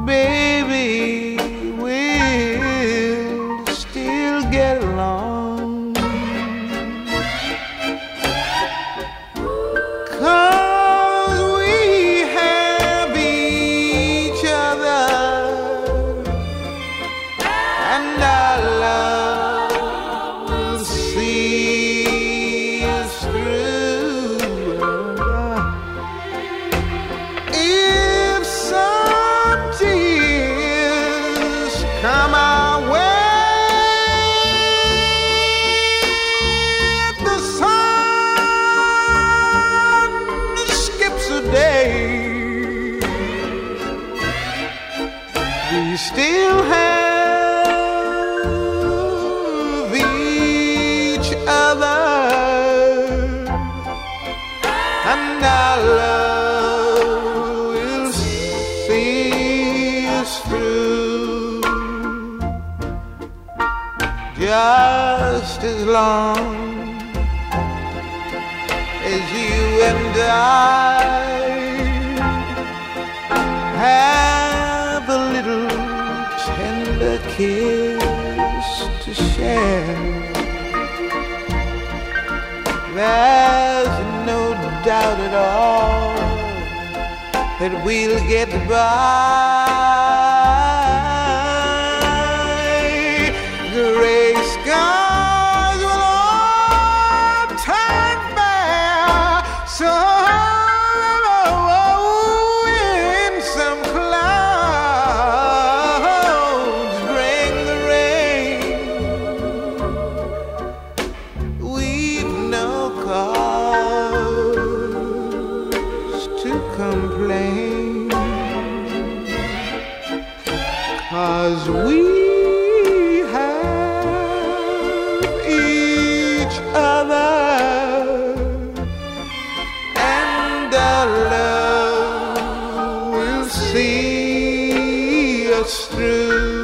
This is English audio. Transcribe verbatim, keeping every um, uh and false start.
baby, we'll still get along. 'Cause we have each other, and our love will see us through. If some tears come our way, if the sun skips a day, we still have each other, and our love will see us through. Just as long as you and I have a little tender kiss to share, there's no doubt at all that we'll get by. Gray skies will all turn fair, so when some clouds bring the rain, we've no cause to complain, 'cause we have each other, and our love will see us through.